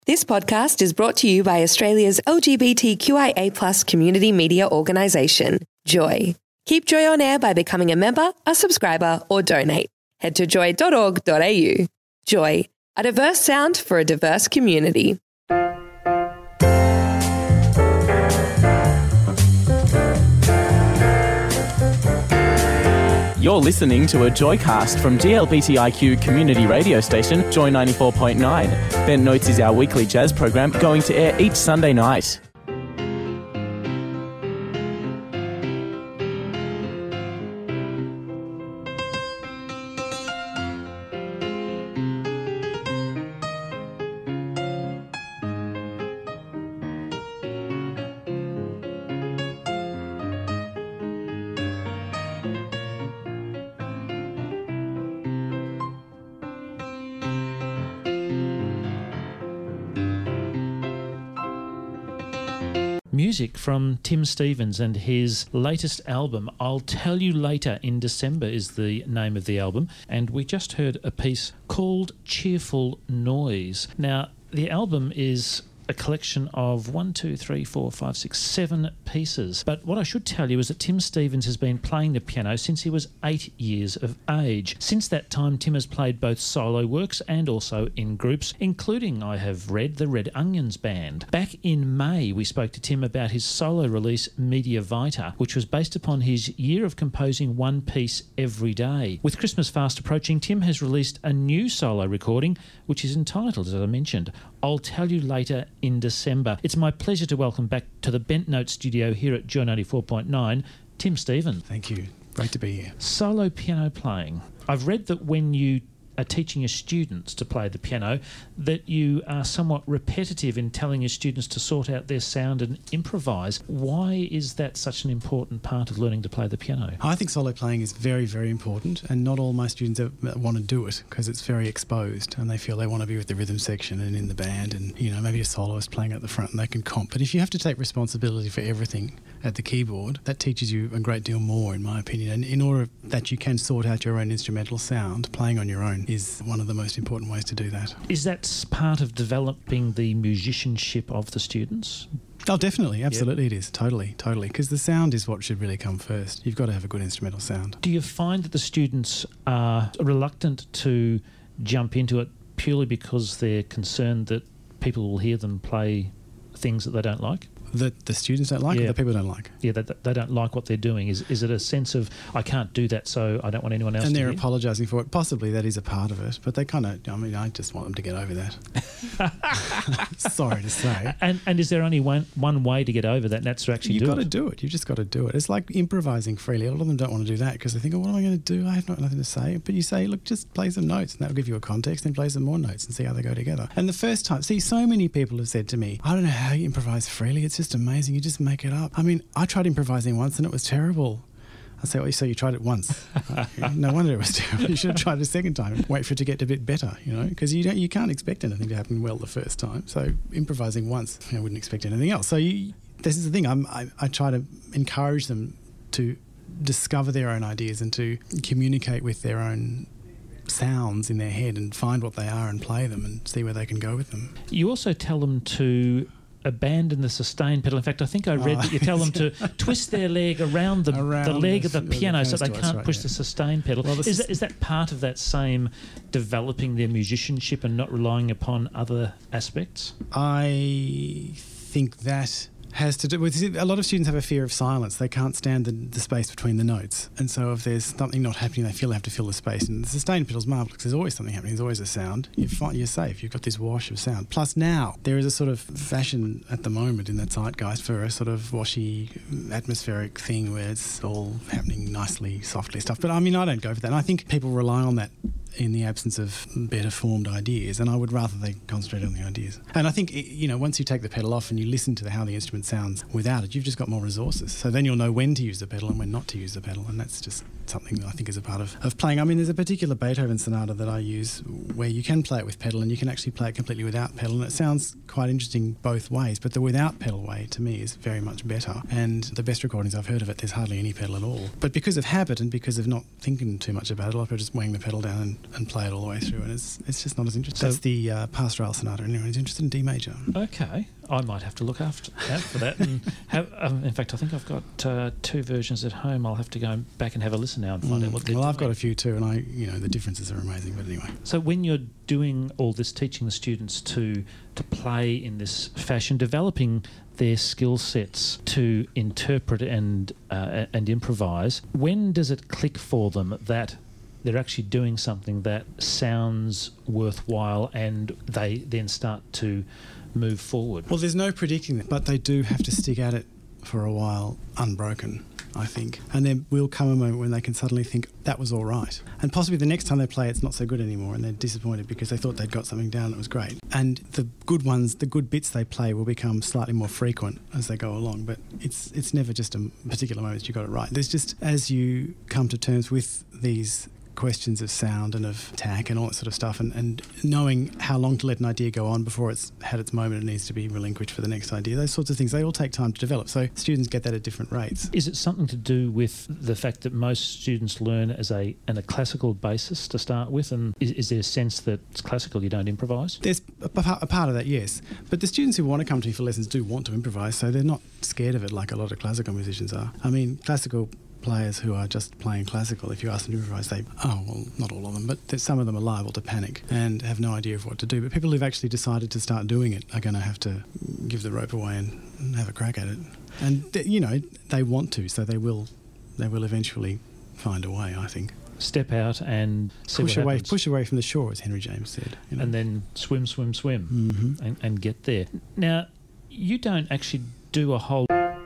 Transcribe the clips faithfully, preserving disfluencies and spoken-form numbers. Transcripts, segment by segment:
This podcast is brought to you by Australia's L G B T Q I A plus community media organisation, Joy. Keep Joy on air by becoming a member, a subscriber or donate. Head to joy dot org dot a u. Joy, a diverse sound for a diverse community. You're listening to a Joycast from G L B T I Q community radio station, Joy ninety-four point nine. Bent Notes is our weekly jazz program going to air each Sunday night. Music from Tim Stevens and his latest album, I'll Tell You Later in December is the name of the album, and we just heard a piece called Cheerful Noise. Now, the album is a collection of one, two, three, four, five, six, seven pieces. But what I should tell you is that Tim Stevens has been playing the piano since he was eight years of age. Since that time, Tim has played both solo works and also in groups, including, I have read, the Red Onions Band. Back in May, we spoke to Tim about his solo release, Media Vita, which was based upon his year of composing one piece every day. With Christmas fast approaching, Tim has released a new solo recording, which is entitled, as I mentioned, I'll Tell You Later in December. It's my pleasure to welcome back to the Bent Note studio here at Joy ninety-four point nine, Tim Stevens. Thank you. Great to be here. Solo piano playing. I've read that when you are teaching your students to play the piano, that you are somewhat repetitive in telling your students to sort out their sound and improvise. Why is that such an important part of learning to play the piano? I think solo playing is very, very important, and not all my students want to do it because it's very exposed and they feel they want to be with the rhythm section and in the band, and, you know, maybe a soloist playing at the front and they can comp. But if you have to take responsibility for everything at the keyboard, that teaches you a great deal more, in my opinion. And in order that you can sort out your own instrumental sound, playing on your own is one of the most important ways to do that. Is that part of developing the musicianship of the students? Oh, definitely. Absolutely. Yep. It is. Totally. Totally. Because the sound is what should really come first. You've got to have a good instrumental sound. Do you find that the students are reluctant to jump into it purely because they're concerned that people will hear them play things that they don't like? That the students don't like, yeah. or the people don't like? Yeah, that they don't like what they're doing. Is is it a sense of, I can't do that, so I don't want anyone else and to they're hear? apologising for it. Possibly that is a part of it, but they kind of, I mean, I just want them to get over that. Sorry to say. And and is there only one one way to get over that, and that's to actually You've do got it? to do it. You've just got to do it. It's like improvising freely. A lot of them don't want to do that because they think, oh, what am I going to do? I have not, nothing to say. But you say, look, just play some notes, and that'll give you a context, and play some more notes and see how they go together. And the first time, see, so many people have said to me, I don't know how you improvise freely. It's just amazing. You just make it up. I mean, I tried improvising once and it was terrible. I say, well, so you tried it once. No wonder it was terrible. You should have tried it a second time. Wait for it to get a bit better, you know, because you don't, you can't expect anything to happen well the first time. So improvising once, I wouldn't expect anything else. So you, this is the thing. I'm, I, I try to encourage them to discover their own ideas and to communicate with their own sounds in their head and find what they are and play them and see where they can go with them. You also tell them to abandon the sustain pedal. In fact, I think I read oh, that you tell them to twist their leg around the, around the leg the, of the piano the so they piano can't right, push yeah. the sustain pedal. Well, is, that, is that part of that same developing their musicianship and not relying upon other aspects? I think that has to do with, a lot of students have a fear of silence. They can't stand the, the space between the notes. And so if there's something not happening, they feel they have to fill the space. And the sustain pedal's marvellous because there's always something happening. There's always a sound. You find you're safe. You've got this wash of sound. Plus now, there is a sort of fashion at the moment in the zeitgeist for a sort of washy, atmospheric thing where it's all happening nicely, softly stuff. But I mean, I don't go for that. And I think people rely on that in the absence of better formed ideas, and I would rather they concentrate on the ideas. And I think, you know, once you take the pedal off and you listen to the, how the instrument sounds without it, you've just got more resources. So then you'll know when to use the pedal and when not to use the pedal, and that's just something that I think is a part of, of playing. I mean, there's a particular Beethoven sonata that I use where you can play it with pedal and you can actually play it completely without pedal, and it sounds quite interesting both ways, but the without pedal way to me is very much better. And the best recordings I've heard of it, there's hardly any pedal at all. But because of habit and because of not thinking too much about it, I'll just wang the pedal down and and play it all the way through, and it's it's just not as interesting. So that's the uh, Pastoral Sonata. Anyone who's interested in D major. Okay, I might have to look after out for that. And have, um, in fact, I think I've got uh, two versions at home. I'll have to go back and have a listen now and find mm. out what they're Well, doing. I've got a few too, and I, you know, the differences are amazing. But anyway. So when you're doing all this, teaching the students to to play in this fashion, developing their skill sets to interpret and uh, and improvise, when does it click for them that they're actually doing something that sounds worthwhile and they then start to move forward? Well, there's no predicting that, but they do have to stick at it for a while unbroken, I think. And there will come a moment when they can suddenly think, that was all right. And possibly the next time they play, it's not so good anymore, and they're disappointed because they thought they'd got something down and it was great. And the good ones, the good bits they play will become slightly more frequent as they go along, but it's it's never just a particular moment that you got it right. There's just, as you come to terms with these questions of sound and of tack and all that sort of stuff, and, and knowing how long to let an idea go on before it's had its moment and needs to be relinquished for the next idea, those sorts of things, they all take time to develop. So students get that at different rates. Is it something to do with the fact that most students learn as a on a classical basis to start with, and is, is there a sense that it's classical, you don't improvise? There's a, a part of that, yes. But the students who want to come to me for lessons do want to improvise, so they're not scared of it like a lot of classical musicians are. I mean, classical players who are just playing classical, if you ask them to improvise, they, oh, well, not all of them, but some of them are liable to panic and have no idea of what to do. But people who've actually decided to start doing it are going to have to give the rope away and, and have a crack at it. And, you know, they want to, so they will they will eventually find a way, I think. Step out and see push what away, happens. Push away from the shore, as Henry James said. You know? And then swim, swim, swim, mm-hmm. and, and get there. Now, you don't actually do a whole...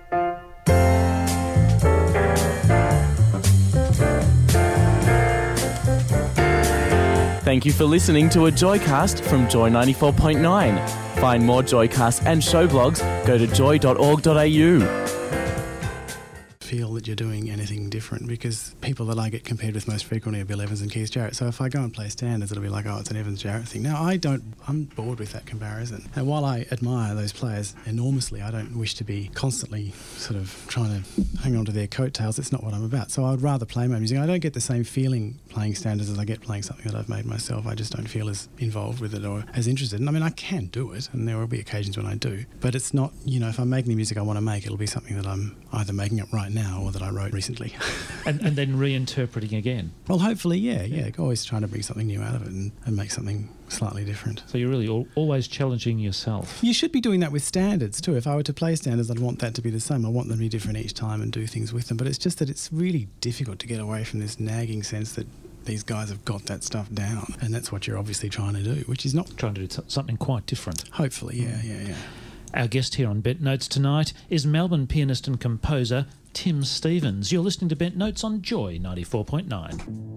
Thank you for listening to a Joycast from Joy ninety-four point nine. Find more Joycasts and show blogs, go to joy dot org dot a u. Feel that you're doing anything different, because people that I get compared with most frequently are Bill Evans and Keith Jarrett. So if I go and play standards, it'll be like, oh, it's an Evans Jarrett thing. Now, I don't, I'm bored with that comparison. And while I admire those players enormously, I don't wish to be constantly sort of trying to hang on to their coattails. It's not what I'm about. So I'd rather play my music. I don't get the same feeling playing standards as I get playing something that I've made myself. I just don't feel as involved with it or as interested. And I mean, I can do it, and there will be occasions when I do, but it's not, you know, if I'm making the music I want to make, it'll be something that I'm either making up right now or that I wrote recently. and, and then reinterpreting again. Well, hopefully, yeah, yeah. Always trying to bring something new out of it and, and make something slightly different. So you're really al- always challenging yourself. You should be doing that with standards too. If I were to play standards, I'd want that to be the same. I want them to be different each time and do things with them. But it's just that it's really difficult to get away from this nagging sense that these guys have got that stuff down, and that's what you're obviously trying to do, which is not... Trying to do something quite different. Hopefully, yeah, yeah, yeah. Our guest here on Bent Notes tonight is Melbourne pianist and composer Tim Stevens. You're listening to Bent Notes on Joy ninety-four point nine.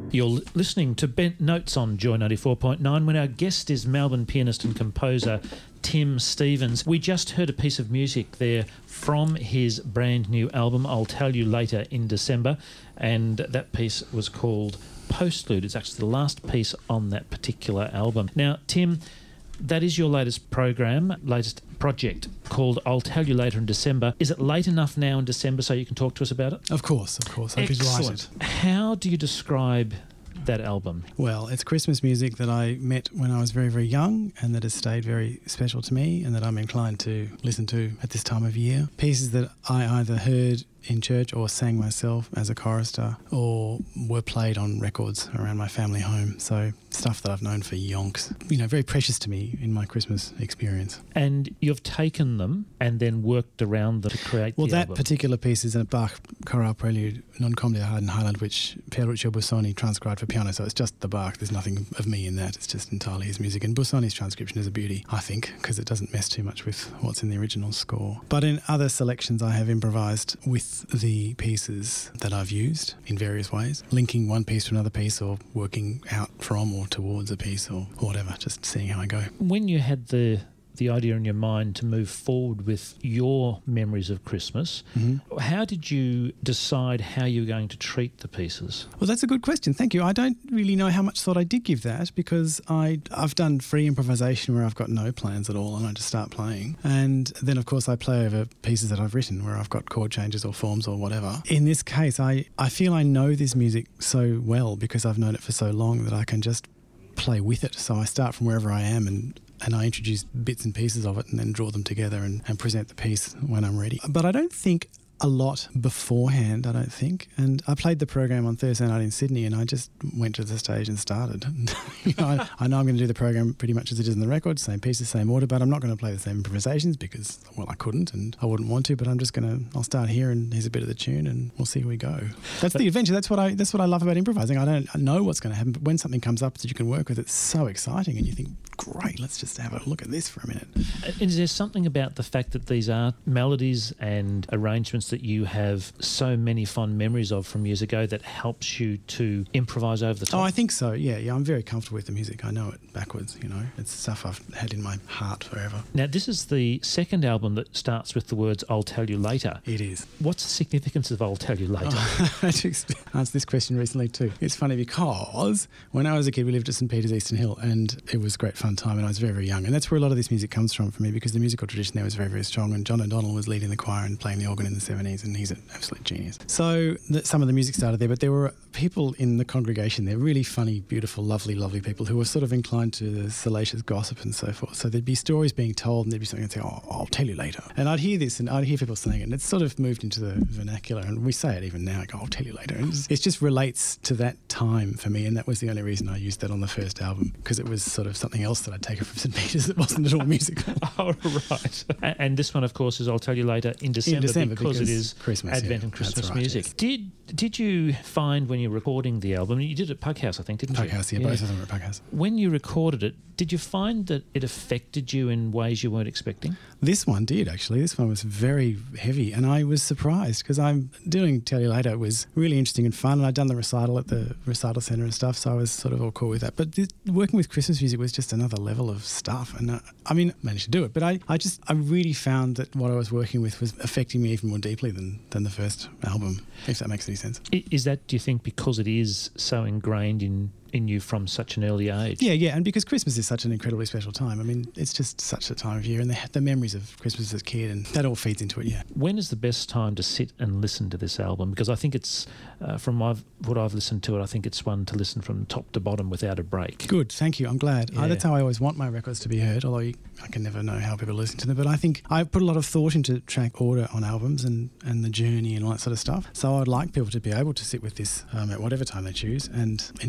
You're li- listening to Bent Notes on Joy ninety-four point nine when our guest is Melbourne pianist and composer Tim Stevens. We just heard a piece of music there from his brand new album, I'll Tell You Later, in December, and that piece was called Postlude. It's actually the last piece on that particular album. Now, Tim, that is your latest program, latest project called I'll Tell You Later in December. Is it late enough now in December so you can talk to us about it? Of course, of course. I'd be delighted. How do you describe that album? Well, it's Christmas music that I met when I was very, very young and that has stayed very special to me and that I'm inclined to listen to at this time of year. Pieces that I either heard in church or sang myself as a chorister or were played on records around my family home. So stuff that I've known for yonks. You know, very precious to me in my Christmas experience. And you've taken them and then worked around them to create well, the that album. particular piece is a Bach chorale prelude, Non comme des Harden Highland, which Pierluigi Busoni transcribed for piano. So it's just the Bach. There's nothing of me in that. It's just entirely his music. And Busoni's transcription is a beauty, I think, because it doesn't mess too much with what's in the original score. But in other selections, I have improvised with the pieces that I've used in various ways, linking one piece to another piece or working out from or towards a piece or whatever, just seeing how I go. When you had the the idea in your mind to move forward with your memories of Christmas, mm-hmm. how did you decide how you were going to treat the pieces? Well, that's a good question. Thank you. I don't really know how much thought I did give that because I, I've done free improvisation where I've got no plans at all and I just start playing. And then, of course, I play over pieces that I've written where I've got chord changes or forms or whatever. In this case, I, I feel I know this music so well because I've known it for so long that I can just play with it. So I start from wherever I am and and I introduce bits and pieces of it and then draw them together and, and present the piece when I'm ready. But I don't think a lot beforehand, I don't think. And I played the program on Thursday night in Sydney and I just went to the stage and started. you know, I, I know I'm going to do the program pretty much as it is in the record, same pieces, same order, but I'm not going to play the same improvisations because, well, I couldn't and I wouldn't want to, but I'm just going to, I'll start here and here's a bit of the tune and we'll see where we go. That's the adventure. That's what I That's what I love about improvising. I don't know what's going to happen, but when something comes up that you can work with, it's so exciting and you think, great, let's just have a look at this for a minute. Is there something about the fact that these are melodies and arrangements that you have so many fond memories of from years ago that helps you to improvise over the top? Oh, I think so, yeah. Yeah, I'm very comfortable with the music. I know it backwards, you know. It's stuff I've had in my heart forever. Now, this is the second album that starts with the words, I'll Tell You Later. It is. What's the significance of I'll Tell You Later? Oh, I just answered this question recently too. It's funny because when I was a kid, we lived at St Peter's Eastern Hill and it was great fun time and I was very, very young. And that's where a lot of this music comes from for me because the musical tradition there was very, very strong and John O'Donnell was leading the choir and playing the organ in the seventies and he's an absolute genius. So the, some of the music started there, but there were people in the congregation there, really funny, beautiful, lovely, lovely people who were sort of inclined to the salacious gossip and so forth. So there'd be stories being told and there'd be something I'd say, oh, I'll tell you later. And I'd hear this and I'd hear people saying it and it's sort of moved into the vernacular and we say it even now, like, I'll tell you later. And it just relates to that time for me and that was the only reason I used that on the first album because it was sort of something else that I'd taken from St Peter's that wasn't at all musical. Oh, right. And this one, of course, is I'll Tell You Later in December, in December because, because it is Christmas, Advent yeah, and Christmas right, music. Yes. Did did you find when you were recording the album, you did it at Pughouse, I think, didn't you? Pughouse, yeah, both of them were at Pughouse. When you recorded it, did you find that it affected you in ways you weren't expecting? This one did, actually. This one was very heavy and I was surprised because I'm doing Tell You Later. It was really interesting and fun and I'd done the recital at the recital centre and stuff, so I was sort of all cool with that. But this, working with Christmas music was just another level of stuff and uh, I mean, I managed to do it, but I, I just, I really found that what I was working with was affecting me even more deeply than, than the first album, if that makes any sense. Is that, do you think, because it is so ingrained in in you from such an early age? Yeah, yeah, and because Christmas is such an incredibly special time. I mean, it's just such a time of year and the, the memories of Christmas as a kid and that all feeds into it, yeah. When is the best time to sit and listen to this album? Because I think it's, uh, from my, what I've listened to it, I think it's one to listen from top to bottom without a break. Good, thank you, I'm glad. Yeah. Uh, that's how I always want my records to be heard, although you, I can never know how people listen to them, but I think I put a lot of thought into track order on albums and, and the journey and all that sort of stuff. So I'd like people to be able to sit with this um, at whatever time they choose and enjoy it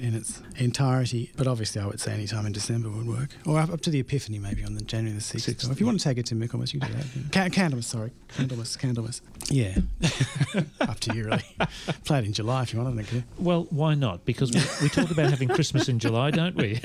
in its entirety. But obviously I would say any time in December would work. Or up, up to the Epiphany maybe on the January the sixth. sixth. So if you want to take it to Michaelmas, you can do that. Can- Candlemas, sorry. Candlemas, Candlemas. Yeah. Up to you, really. Play it in July if you want, I think. Well, why not? Because we, we talk about having Christmas in July, don't we?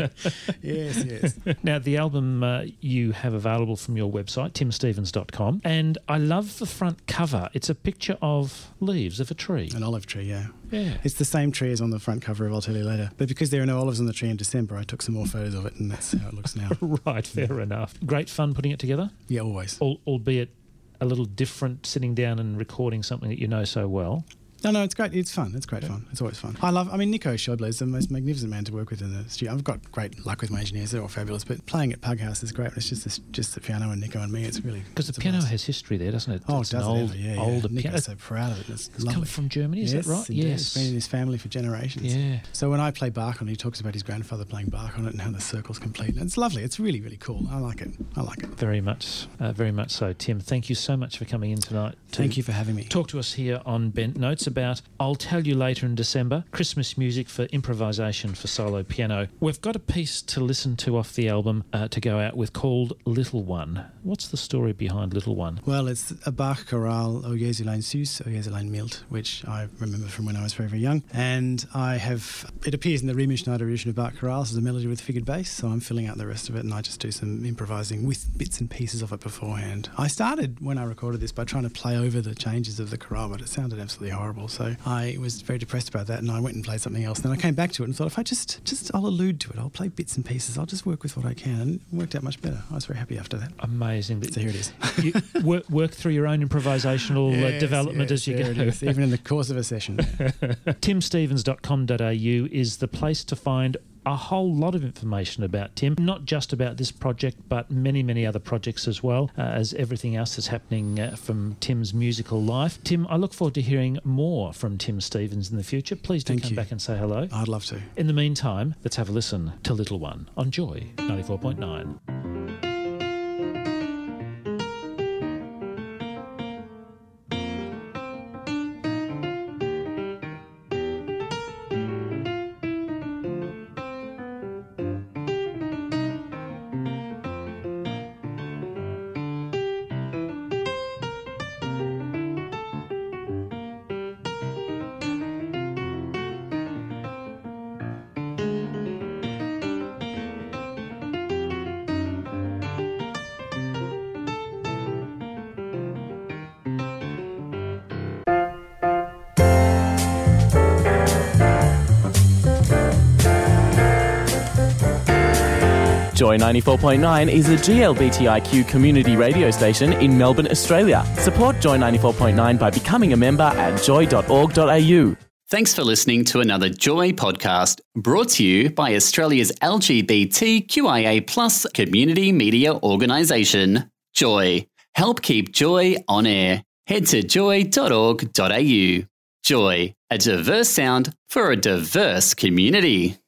Yes, yes. Now, the album uh, you have available from your website, tim stevens dot com, and I love the front cover. It's a picture of leaves of a tree. An olive tree, yeah. Yeah. It's the same tree as on the front cover of I'll Tell You Later. But because there are no olives on the tree in December, I took some more photos of it, and that's how it looks now. Right, fair enough. Great fun putting it together? Yeah, always. Al- albeit a little different sitting down and recording something that you know so well. No, no, it's great. It's fun. It's great fun. It's always fun. I love, I mean, Nico Schäuble is the most magnificent man to work with in the studio. I've got great luck with my engineers. They're all fabulous. But playing at Pug House is great. It's just this, just the piano and Nico and me. It's really... Because the piano has history there, doesn't it? Oh, it's it does an it old, ever. Yeah, yeah. older Nico's piano. so proud of it. It's, It's lovely. come from Germany, is yes, that right? Indeed. Yes. It's been in his family for generations. Yeah. So when I play Bach on it, he talks about his grandfather playing Bach on it and how the circle's complete. And it's lovely. It's really, really cool. I like it. I like it. Very much, uh, very much so. Tim, thank you so much for coming in tonight. To Thank you for having me. Talk to us here on Bent Notes about I'll Tell You Later in December, Christmas music for improvisation for solo piano. We've got a piece to listen to off the album uh, to go out with called Little One. What's the story behind Little One? Well, it's a Bach chorale, O Jesulein Süß, O Jesulein Mild, which I remember from when I was very, very young. And I have, it appears in the Riemann Schneider edition of Bach chorales as a melody with figured bass, so I'm filling out the rest of it and I just do some improvising with bits and pieces of it beforehand. I started, when I recorded this, by trying to play over the changes of the chorale, but it sounded absolutely horrible. So I was very depressed about that and I went and played something else. Then I came back to it and thought, if I just, just, I'll allude to it, I'll play bits and pieces, I'll just work with what I can. And it worked out much better. I was very happy after that. Amazing. That So here it is. you work, work through your own improvisational uh, Yes, development yes, as you there go. it is, even in the course of a session. tim stevens dot com dot a u is the place to find a whole lot of information about Tim, not just about this project, but many, many other projects as well, uh, as everything else that's happening uh, from Tim's musical life. Tim, I look forward to hearing more from Tim Stevens in the future. Please do Thank come you. back and say hello. I'd love to. In the meantime, let's have a listen to Little One on Joy ninety-four point nine. Joy ninety-four point nine is a G L B T I Q community radio station in Melbourne, Australia. Support Joy ninety-four point nine by becoming a member at joy dot org dot a u. Thanks for listening to another Joy podcast brought to you by Australia's L G B T Q I A plus community media organisation, Joy. Help keep Joy on air. Head to joy dot org dot a u. Joy, a diverse sound for a diverse community.